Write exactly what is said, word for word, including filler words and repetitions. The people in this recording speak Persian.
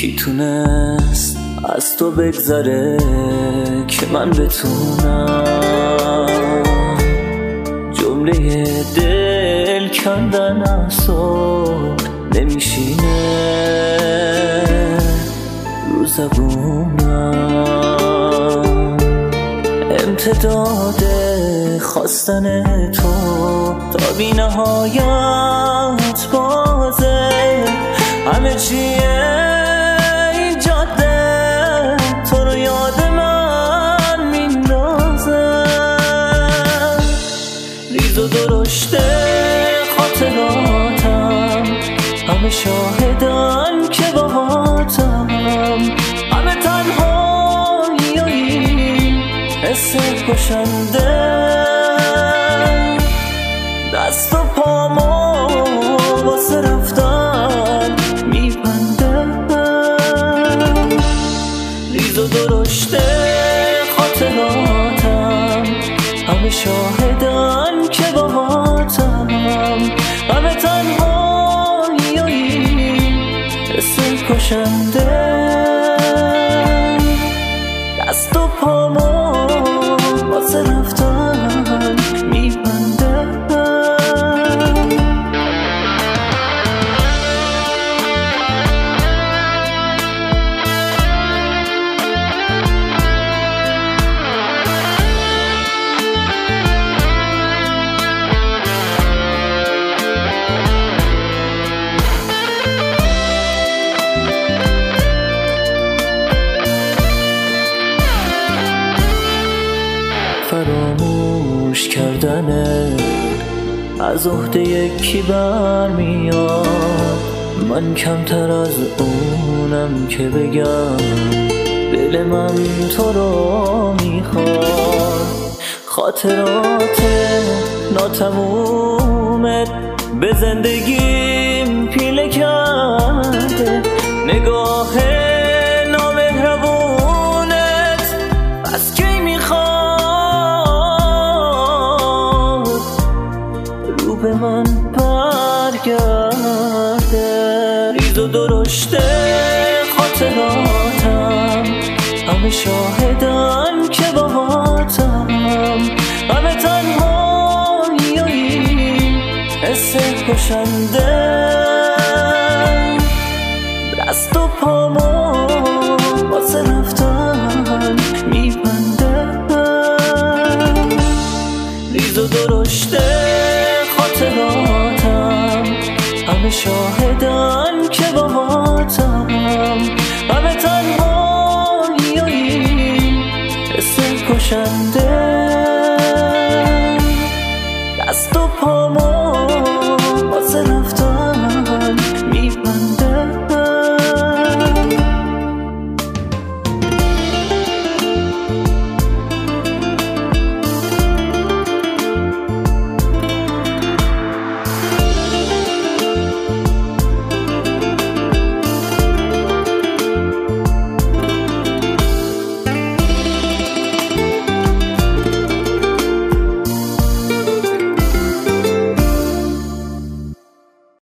کی تونست از تو بگذره که من بتونم جمله دل کندن اعصاب نمیشینه رو زبونم امتداد خواستن تو تا بی نهایت بازه همه چیه این جاده تو رو یاد من میندازه ریز و درشته خاطراتم همه شاهدن که باهاتم همه تنهایی و این حس کشنده دست و پامو واسه رفتن میبنده ریز و درشته خاطراتم همه شاهدن که باهاتم همه تنهایی و این حس کشنده دست و پامو واسه رفتن میبنده فراموش کردنه از عهده یکی برمیاد من کمتر از اونم که بگم دل من تو رو میخواد خاطرات ناتمومت به زندگیم پیله کرده نگاه نامهربونت از کی به من برگرده ریز و درشته خاطراتم همه شاهدن که باهاتم همه تنهایی و این حس کشنده دست و پامو واسه رفتن میبنده ریز و درشته خاطراتم همه شاهدن که باهاتم همه تنهایی و این حس کشنده